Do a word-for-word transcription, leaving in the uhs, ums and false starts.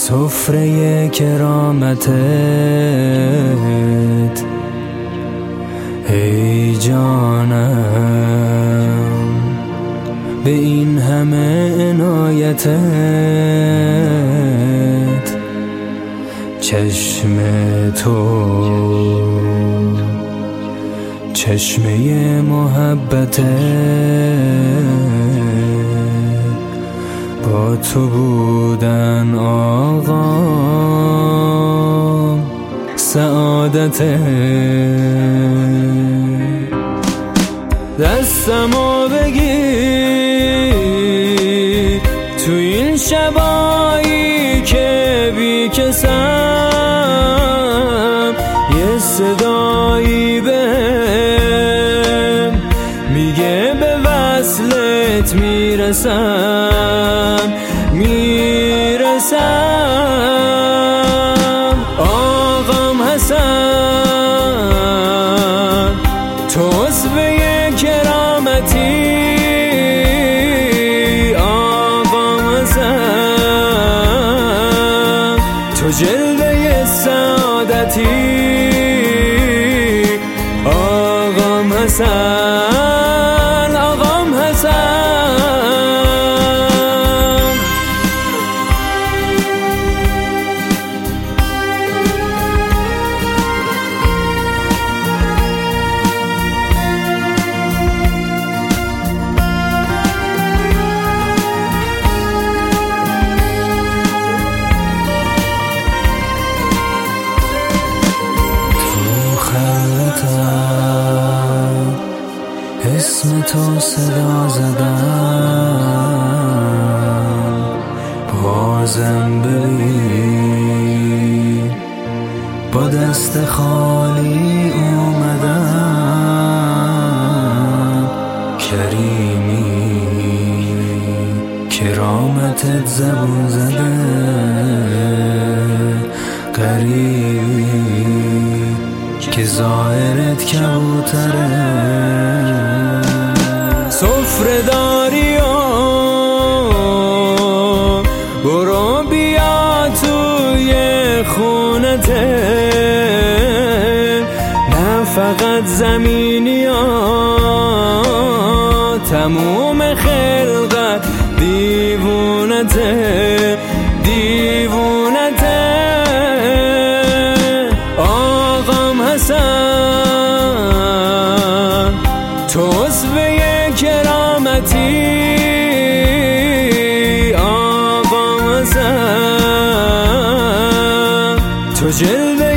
سفره کرامتت ای جانم، به این همه عنایتت چشم تو چشمه محبتت با تو بودن آقا سعادت. دستمو بگیر تو این شبایی که بی کسم، یه صدایی بهم میگه به وصلت میرسم میرسم. آقام حسن تو عضوه کرامتی، آقام حسن تو جلوه سعادتی، آقام حسن آقام حسن. اسم تو صدا زدم، بازم ببین با دست خالی اومدم. کریمی کرامتت زبون زده، غریبی که ظاهرت کبوتره. سفره داری و برو بیا توی خونته، نه فقط زمینی ها، تموم خلقت دیوونته دیوونته. آقام حسن تو عضوه کرامتی، آقام حسن تو جلوه